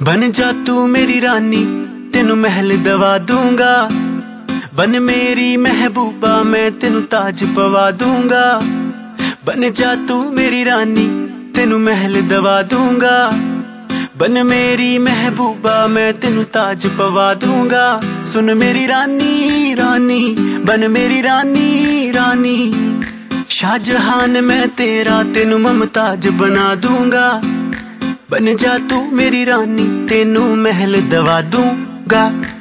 बन जा तू मेरी रानी, तेनू महल दवा दूंगा। बन मेरी महबूबा, मैं तेनू ताज पवा दूंगा। बन जा तू मेरी रानी, तेनू महल दवा दूंगा। बन मेरी महबूबा, मैं तेनू ताज पवा दूंगा। सुन मेरी रानी रानी, बन मेरी रानी रानी। शाहजहान मैं तेरा, तेनू मुमताज बना दूंगा। बन जा तू मेरी रानी, तेनू महल दवा दूंगा।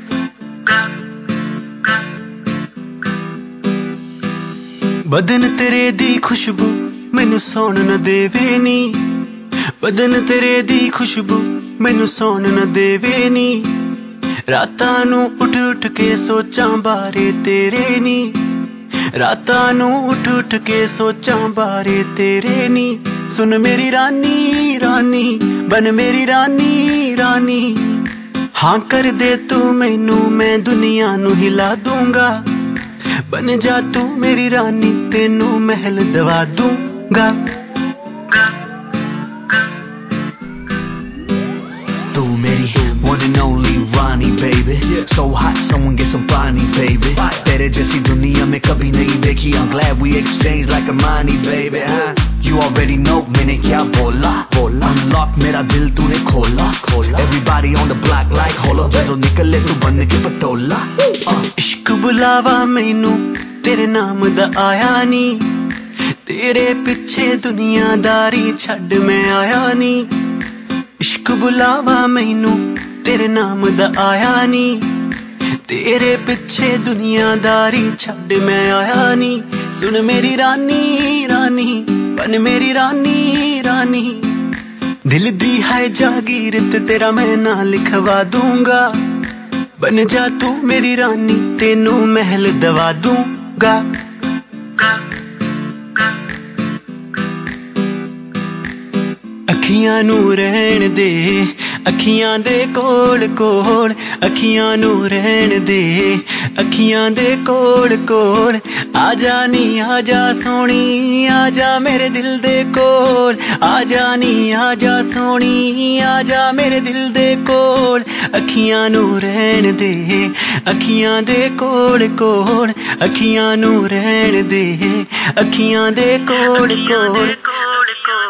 बदन तेरे दी खुशबू मैनू सौण न देवे नी। बदन तेरे दी खुशबू मैनू सौण न देवे नी। रातां नू उठ उठ के सोचां बारे तेरे नी। रातां नू उठ उठ के सोचां बारे तेरे नी। सुन मेरी रानी रानी, बन मेरी रानी रानी। हाँ कर दे तू मैनू, मैं दुनिया नू हिला दूंगा। बन जा तू मेरी रानी, तेनू महल दवा दूंगा। तू मेरी one and only Rani baby, so hot someone get some पानी baby। तेरे जैसी दुनिया में कभी नहीं देखी, I'm glad we exchange like a money baby। You already know मैंने क्या बोला, unlock मेरा दिल तूने खोला। Everybody on the block like hold up, ਜਦੋਂ निकले तू बन के पटोला। इश्क बुलावा मैनू तेरे नाम दा आया नी। तेरे पिछे दुनियादारी छड़ मैं आया नी। इश्क बुलावा मैनू तेरे नाम दा आया नी। तेरे पिछे दुनियादारी छड़ मैं आया नी। सुन मेरी रानी रानी, बन मेरी रानी रानी। दिल दी है जागीर ते तेरा मैं ना लिखवा दूंगा। बन जा तू मेरी रानी, तेनू महल दवा दूंगा। अखियां नू रहन दे, अखियां दे कोल कोल। अखियां नू रहन दे, अखियां दे कोल कोल। आजा नी आजा सोनी, आजा मेरे दिल दे कोल। आजा नी आजा सोनी, आजा मेरे दिल दे कोल। अखियां नू रहन दे, अखियां दे कोल कोल। अखियां नू रहन दे, अखियां दे कोल कोल।